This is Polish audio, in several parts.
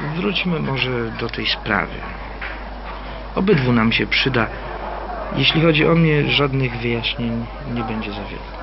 Wróćmy może do tej sprawy. Obydwu nam się przyda. Jeśli chodzi o mnie, żadnych wyjaśnień nie będzie za wiele.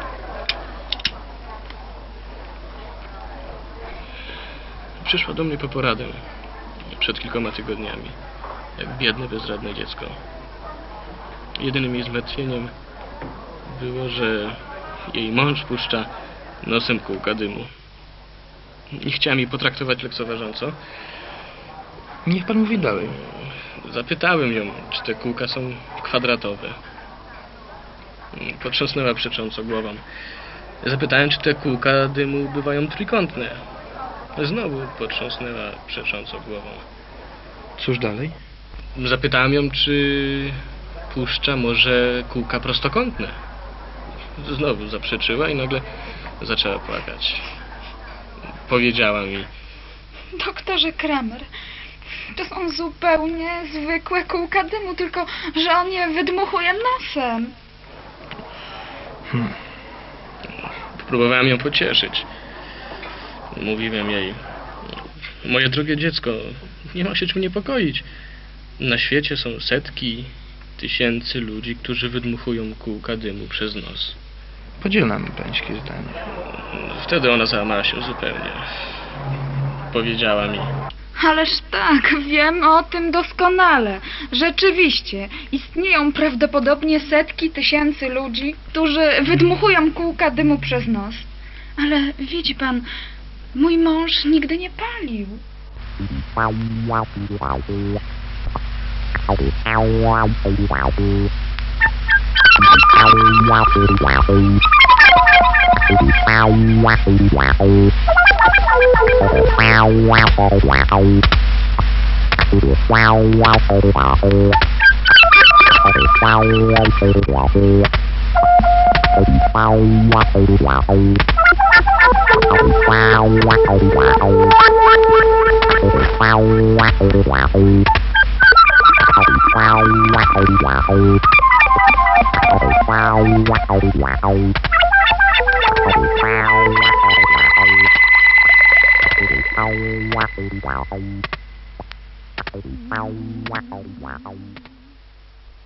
Przyszła do mnie po poradę przed kilkoma tygodniami, jak biedne, bezradne dziecko. Jedynym jej zmartwieniem było, że jej mąż puszcza nosem kółka dymu. Nie chciała mi potraktować lekceważąco. Niech pan mówi dalej. Zapytałem ją, czy te kółka są kwadratowe. Potrząsnęła przecząco głową. Zapytałem, czy te kółka dymu bywają trójkątne. Znowu potrząsnęła przecząco głową. Cóż dalej? Zapytałem ją, czy puszcza może kółka prostokątne. Znowu zaprzeczyła i nagle zaczęła płakać. Powiedziała mi: Doktorze Kramer, to są zupełnie zwykłe kółka dymu, tylko że on je wydmuchuje nosem. Próbowałem ją pocieszyć. Mówiłem jej: moje drogie dziecko, nie ma się czym niepokoić. Na świecie są setki tysięcy ludzi, którzy wydmuchują kółka dymu przez nos. Podzielam pańskie zdanie. Wtedy ona załamała się zupełnie. Powiedziała mi: Ależ tak, wiem o tym doskonale. Rzeczywiście, istnieją prawdopodobnie setki tysięcy ludzi, którzy wydmuchują kółka dymu przez nos. Ale widzi pan, mój mąż nigdy nie palił. Wow.